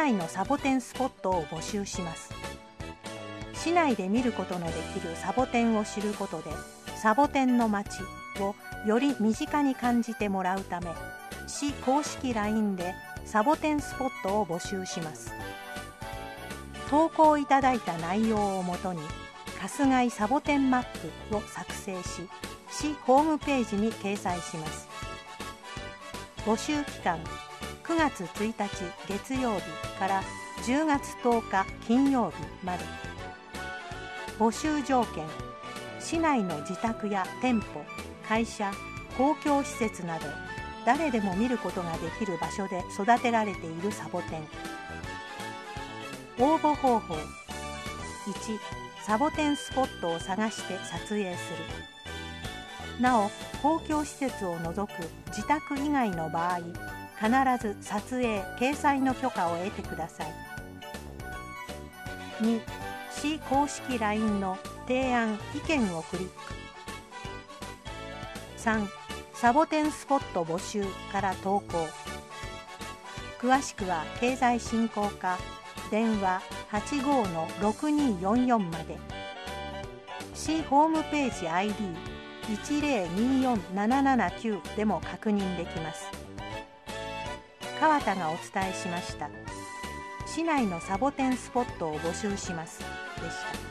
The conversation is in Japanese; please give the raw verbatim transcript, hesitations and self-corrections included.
内のサボテンスポットを募集します。市内で見ることのできるサボテンを知ることで、サボテンの街をより身近に感じてもらうため、市公式 ライン でサボテンスポットを募集します。投稿いただいた内容をもとに春日井サボテンマップを作成し、市ホームページに掲載します。募集期間くがつついたち月曜日からじゅうがつとおか金曜日まで。募集条件、市内の自宅や店舗、会社、公共施設など誰でも見ることができる場所で育てられているサボテン。応募方法、いち、サボテンスポットを探して撮影する。なお、公共施設を除く自宅以外の場合、必ず撮影・掲載の許可を得てください。に、市公式 ライン の提案・意見をクリック。さん、サボテンスポット募集から投稿。詳しくは経済振興課電話 はちごーのろくにーよんよん まで。市ホームページ アイディーいちぜろによんななななきゅう でも確認できます。川田がお伝えしました。市内のサボテンスポットを募集しますでした。